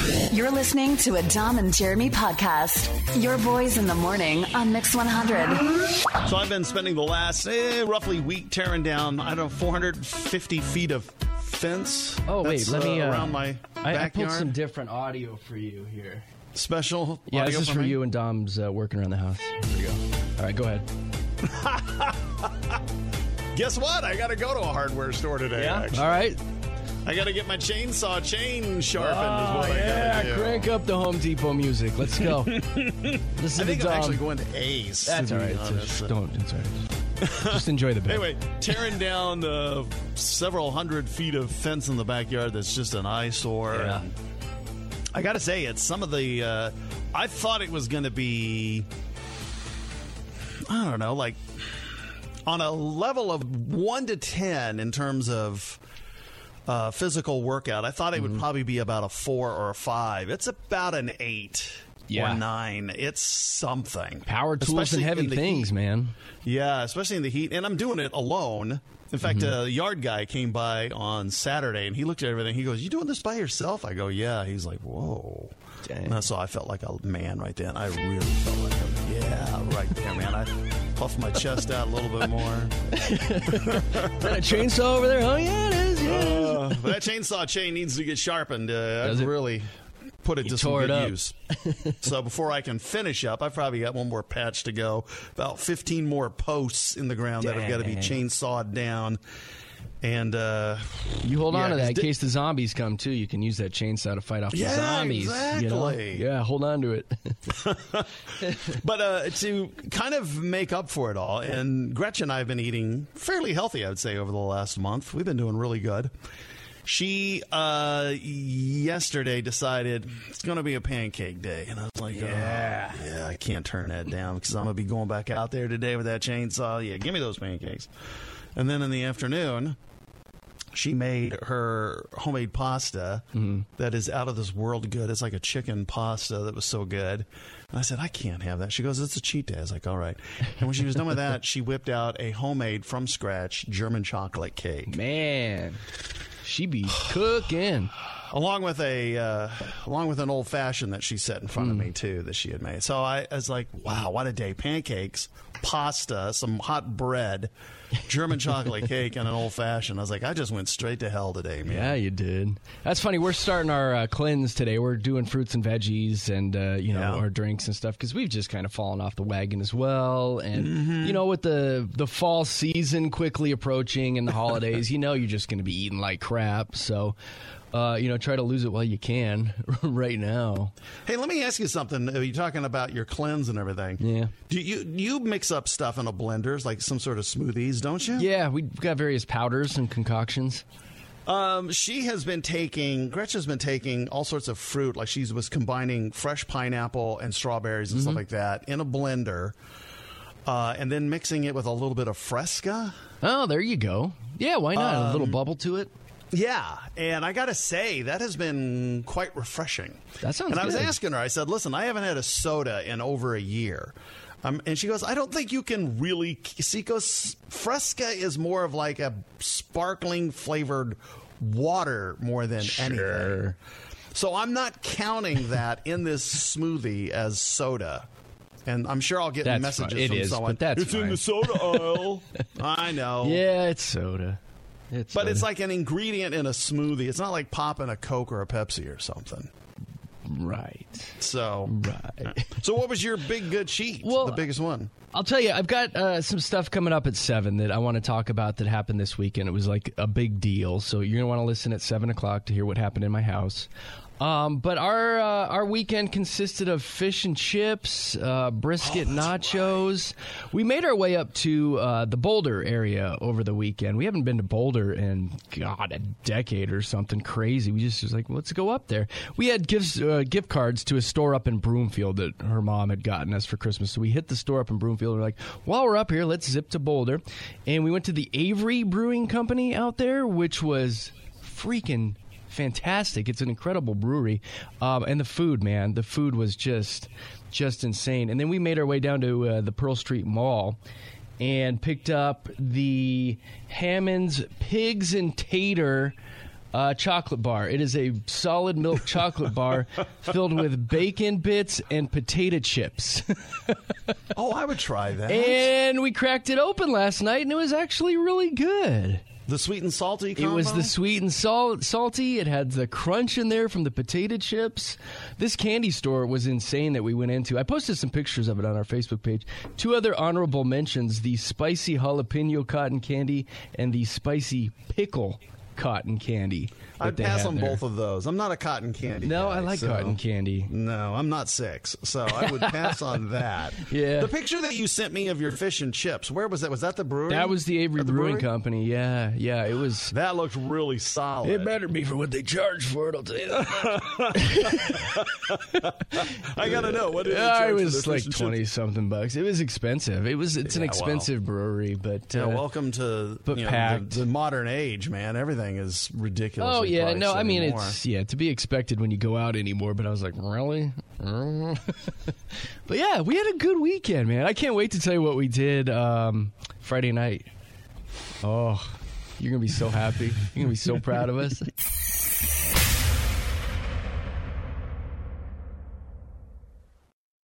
You're listening to a Dom and Jeremy podcast. Your boys in the morning on Mix 100. So I've been spending the last roughly week tearing down, 450 feet of fence. Oh, wait, let me... around my backyard. I pulled some different audio for you here. Special Yeah, audio this is for me? you and Dom's working around the house. Here we go. All right, go ahead. Guess what? I got to go to a hardware store today, actually. All right. I got to get my chainsaw chain sharpened is what I got to do. Crank up the Home Depot music. Let's go. I think I'm actually going to Ace. That's all right. It's all right. Just enjoy the bit. Anyway, tearing down several hundred feet of fence in the backyard that's just an eyesore. Yeah. I got to say, it's some of the... I thought it was going to be... I don't know, like on a level of 1 to 10 in terms of physical workout. I thought it would probably be about a 4 or a 5. It's about an 8 or 9. It's something. Power tools and heavy things, man. Yeah, especially in the heat. And I'm doing it alone. In fact, a yard guy came by on Saturday, and he looked at everything. He goes, "You doing this by yourself?" I go, "Yeah." He's like, "Whoa." And so I felt like a man right then. I really felt like right there, man. I puffed my chest out a little bit more. That a chainsaw over there? Oh, yeah, it is. Yeah. That chainsaw chain needs to get sharpened. I've really put it to some good use. So before I can finish up, I've probably got one more patch to go. About 15 more posts in the ground that have got to be chainsawed down. And you hold on to that in case the zombies come too. You can use that chainsaw to fight off the zombies. Exactly. You know? Yeah, hold on to it. But to kind of make up for it all, and Gretchen and I have been eating fairly healthy, I would say, over the last month. We've been doing really good. She yesterday decided it's going to be a pancake day. And I was like, yeah, I can't turn that down because I'm going to be going back out there today with that chainsaw. Yeah, give me those pancakes. And then in the afternoon, she made her homemade pasta that is out of this world good. It's like a chicken pasta that was so good. And I said, I can't have that. She goes, it's a cheat day. I was like, all right. And when she was done with that, she whipped out a homemade, from scratch, German chocolate cake. Man, she be cooking. Along with an old fashioned that she set in front of me too, that she had made. So I was like, wow, what a day! Pancakes, pasta, some hot bread, German chocolate cake, and an old fashioned. I was like, I just went straight to hell today, man. Yeah, you did. That's funny. We're starting our cleanse today. We're doing fruits and veggies and our drinks and stuff because we've just kind of fallen off the wagon as well. And with the fall season quickly approaching and the holidays, you're just going to be eating like crap. So. Try to lose it while you can right now. Hey, let me ask you something. You're talking about your cleanse and everything. Yeah. Do you mix up stuff in a blender, like some sort of smoothies, don't you? Yeah, we've got various powders and concoctions. Gretchen's been taking all sorts of fruit, like she was combining fresh pineapple and strawberries and stuff like that in a blender, and then mixing it with a little bit of Fresca. Oh, there you go. Yeah, why not? A little bubble to it. Yeah, and I got to say, that has been quite refreshing. That sounds good. And I was good. asking her, I said, listen, I haven't had a soda in over a year. And she goes, I don't think you can really see, because Fresca is more of like a sparkling flavored water more than anything. So I'm not counting that in this smoothie as soda. And I'm sure I'll get messages from someone. It's in the soda aisle. I know. Yeah, it's soda. But it's like an ingredient in a smoothie. It's not like popping a Coke or a Pepsi or something. Right. So So what was your big good cheat? Well, the biggest one? I'll tell you, I've got some stuff coming up at 7 that I want to talk about that happened this weekend. It was like a big deal. So you're going to want to listen at 7 o'clock to hear what happened in my house. But our weekend consisted of fish and chips, brisket nachos. Right. We made our way up to the Boulder area over the weekend. We haven't been to Boulder in, a decade or something crazy. We just was like, let's go up there. We had gift cards to a store up in Broomfield that her mom had gotten us for Christmas. So we hit the store up in Broomfield. We're like, while we're up here, let's zip to Boulder. And we went to the Avery Brewing Company out there, which was freaking fantastic. It's an incredible brewery. And the food, man, the food was just insane. And then we made our way down to the Pearl Street Mall and picked up the Hammond's Pigs and Tater chocolate bar. It is a solid milk chocolate bar filled with bacon bits and potato chips. Oh, I would try that. And we cracked it open last night, and it was actually really good. The sweet and salty combo? It was the sweet and salty. It had the crunch in there from the potato chips. This candy store was insane that we went into. I posted some pictures of it on our Facebook page. 2 other honorable mentions, the spicy jalapeno cotton candy and the spicy pickle cotton candy. I'd pass on both of those. I'm not a cotton candy No, guy, I like cotton candy. No, I'm not 6, so I would pass on that. Yeah. The picture that you sent me of your fish and chips, where was that? Was that the brewery? That was the Avery Brewing Company. Yeah, it was. That looked really solid. It better be for what they charge for it, I'll tell you that. I gotta know, what did they charge it for was their like fish and 20-something bucks. It was expensive. It's an expensive brewery, but welcome to packed. The modern age, man. Everything is ridiculous. Oh yeah, no, I mean anymore. it's to be expected when you go out anymore. But I was like, really? But yeah, we had a good weekend, man. I can't wait to tell you what we did Friday night. Oh, you're gonna be so happy. You're gonna be so proud of us.